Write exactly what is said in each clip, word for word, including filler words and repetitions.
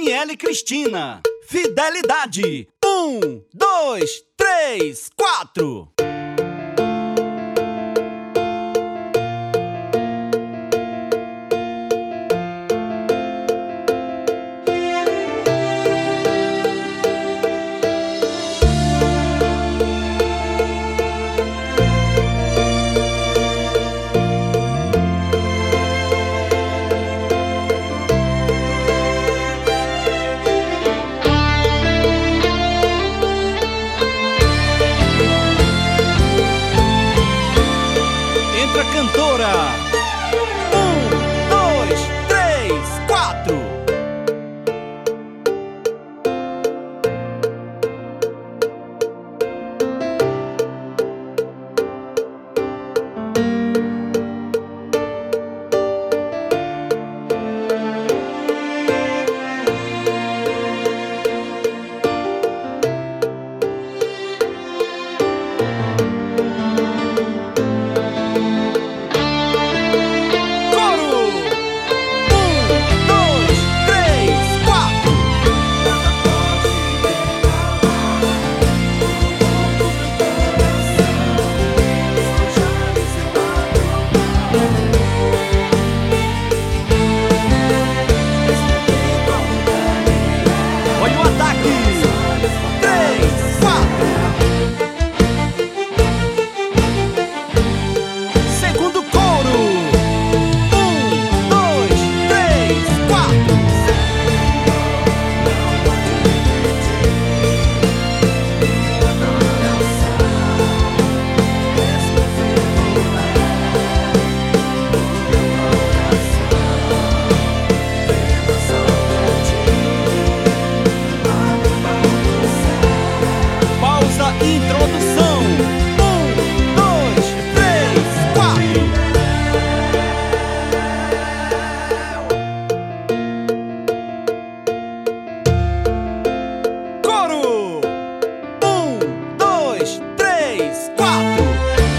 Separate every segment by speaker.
Speaker 1: Daniela e Cristina. Fidelidade. Um, dois, três, quatro. Cantora. Um, dois, três, quatro. Introdução. Um, dois, três, quatro. Coro. Um, dois, três, quatro.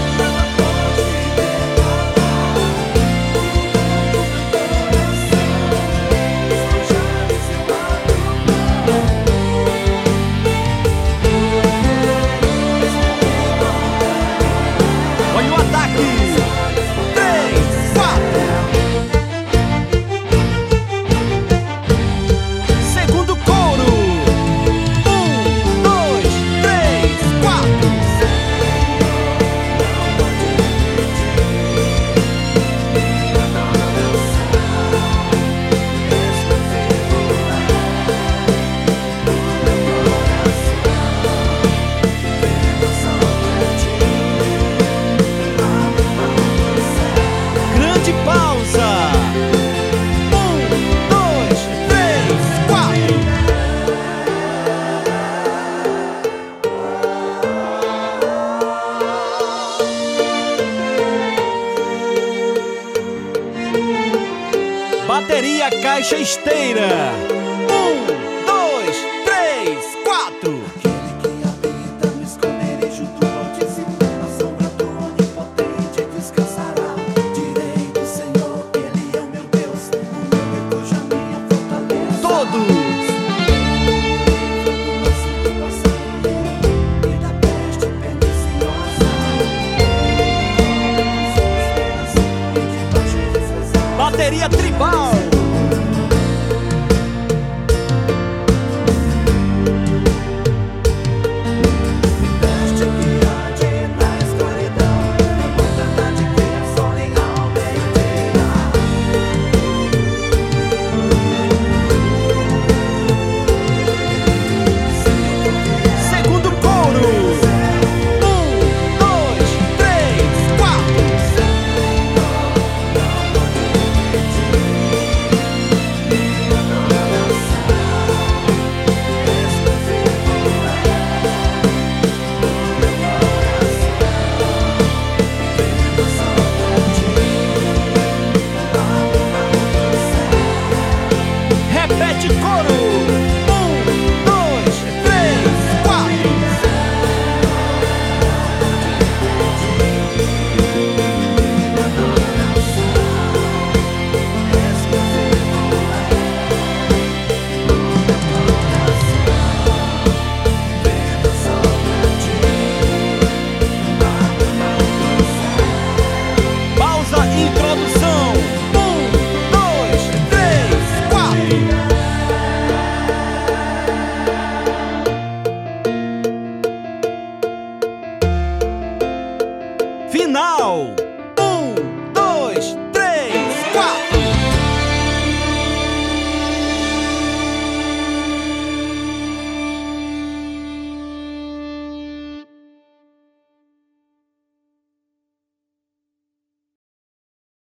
Speaker 1: Bateria, caixa, esteira. Um, dois, três, quatro.
Speaker 2: Aquele que habita no esconderijo do Altíssimo, na sombra do Onipotente descansará. Direi do Senhor, Ele é o meu Deus, o meu refúgio, a minha fortaleza.
Speaker 1: Todos.
Speaker 2: E da peste perniciosa.
Speaker 1: Bateria tribal.